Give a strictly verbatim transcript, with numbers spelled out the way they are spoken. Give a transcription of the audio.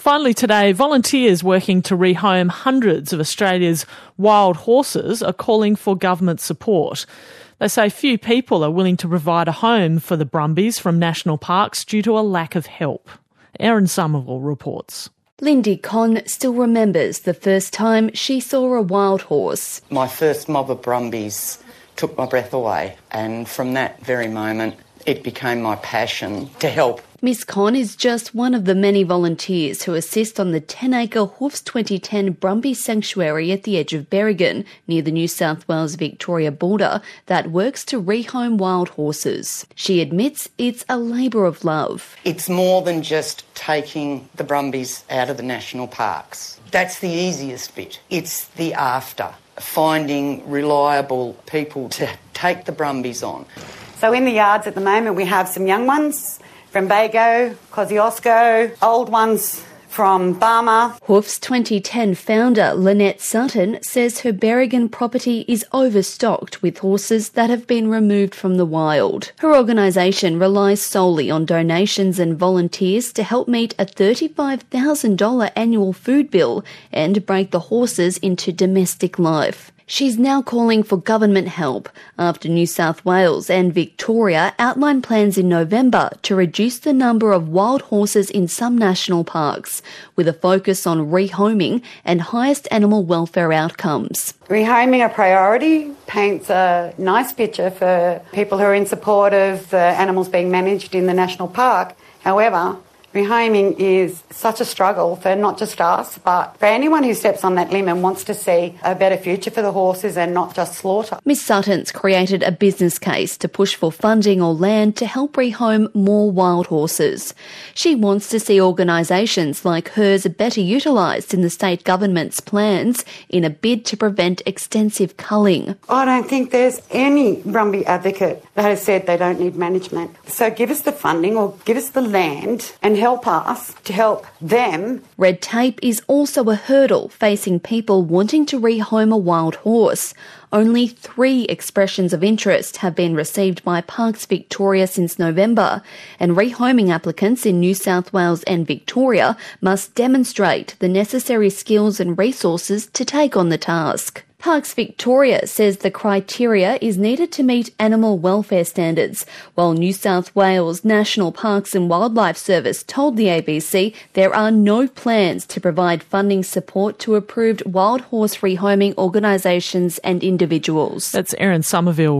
finally today, volunteers working to rehome hundreds of Australia's wild horses are calling for government support. They say few people are willing to provide a home for the Brumbies from national parks due to a lack of help. Erin Somerville reports. Lindy Conn still remembers the first time she saw a wild horse. My first mob of Brumbies took my breath away, and from that very moment it became my passion to help. Miss Conn is just one of the many volunteers who assist on the ten-acre Hoofs twenty ten Brumby Sanctuary at the edge of Berrigan, near the New South Wales-Victoria border, that works to rehome wild horses. She admits it's a labour of love. It's more than just taking the Brumbies out of the national parks. That's the easiest bit. It's the after, finding reliable people to take the Brumbies on. So in the yards at the moment we have some young ones from Bago, Kosciuszko, old ones from Barmer. Hoofs twenty ten founder Lynette Sutton says her Berrigan property is overstocked with horses that have been removed from the wild. Her organisation relies solely on donations and volunteers to help meet a thirty-five thousand dollars annual food bill and break the horses into domestic life. She's now calling for government help after New South Wales and Victoria outlined plans in November to reduce the number of wild horses in some national parks, with a focus on rehoming and highest animal welfare outcomes. Rehoming a priority paints a nice picture for people who are in support of the animals being managed in the national park. However, rehoming is such a struggle for not just us, but for anyone who steps on that limb and wants to see a better future for the horses and not just slaughter. Miss Sutton's created a business case to push for funding or land to help rehome more wild horses. She wants to see organisations like hers better utilised in the state government's plans in a bid to prevent extensive culling. I don't think there's any Brumby advocate that has said they don't need management. So give us the funding or give us the land and help us to help them. Red tape is also a hurdle facing people wanting to rehome a wild horse. Only three expressions of interest have been received by Parks Victoria since November, and rehoming applicants in New South Wales and Victoria must demonstrate the necessary skills and resources to take on the task. Parks Victoria says the criteria is needed to meet animal welfare standards, while New South Wales National Parks and Wildlife Service told the A B C there are no plans to provide funding support to approved wild horse rehoming organisations and individuals. That's Erin Somerville.